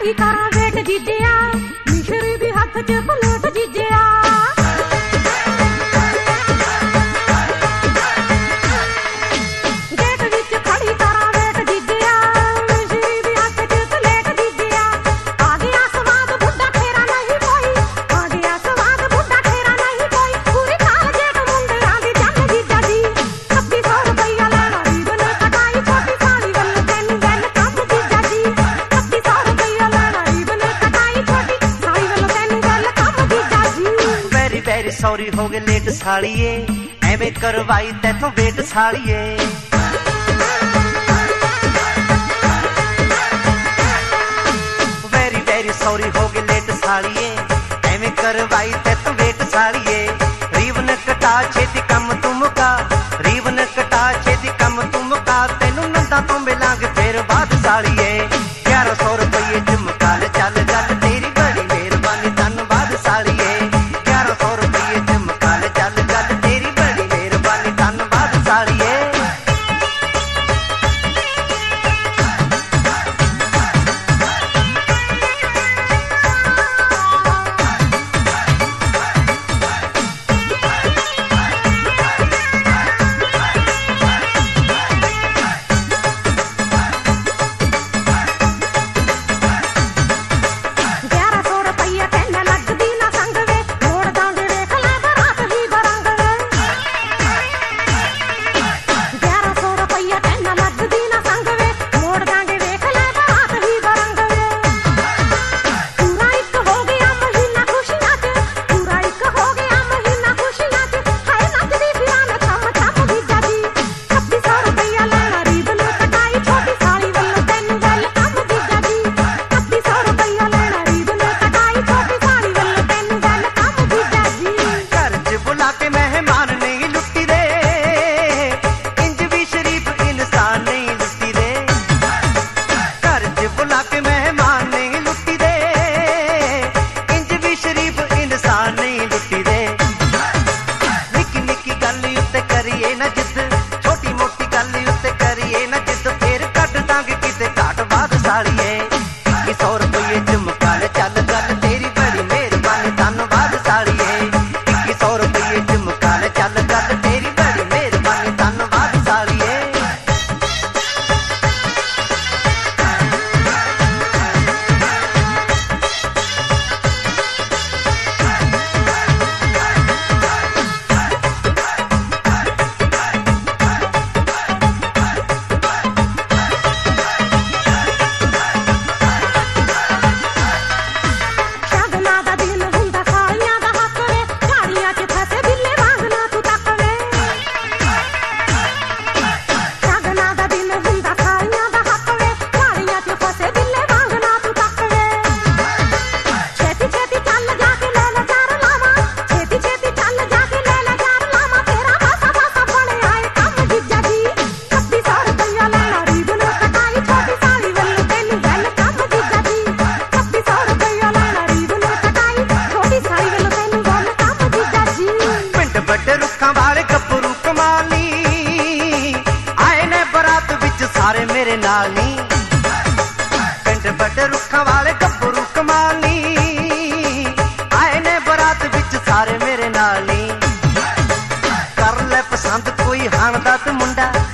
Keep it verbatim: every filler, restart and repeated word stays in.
की करा वेट जीजिया मिश्री भी हाथ च पलेट जीजिया गेट विच खड़ी करा वेट जीजिया मिश्री भी हाथ च पलेट जीजिया आ गया स्वाद बुड्ढा ठेरा नहीं कोई आ गया स्वाद बुड्ढा ठेरा नहीं कोई पूरी साल जेठ मुंडे आंदी जन जीजा जी छब्बी सौ रुपया लेना रीबन कटाई छोटी साली वल्ल तेन गल कम जीजा जी छब्बी सौ रुपया लेना रीबन कटाई छोटी साली वल्ल तेन गल कम जीजा जी वेरी वेरी सॉरी हो गए लेट सालिए एवें करवाई तैथों वेट सालिए वेरी वेरी सॉरी हो गए लेट सालिए एवें करवाई तैथों वेट सालिए रीवन कटा छेती कम तू मुका रीवन कटा छेती कम तू मुका तेनू नंदा तो मिलांगे फिर बाद सालिए ग्यारह सौ रुपये झुमका ले चल गल तेरी बड़ी मेहरबानी धन्नवाद सालिए ग्यारह सौ रुपये झुमका ले चल गल तेरी बड़ी मेहरबानी धन्नवाद सालिए सौ रुपये झुमका ले चल गल तेरी बड़ी मेहरबानी धन्नवाद सालिए इक्की सौ रुपये झुमका ले चल गल तेरी बड़ी मेहरबानी धन्नवाद सालिए बड़े रुखा वाले गब्बरू कमाली आए ने बरात विच सारे मेरे नाल नी पिंड बड़े रुखा वाले गब्बरू कमाली आए ने बरात विच सारे मेरे नाल नी कर ले पसंद कोई हाण दा ते मुंडा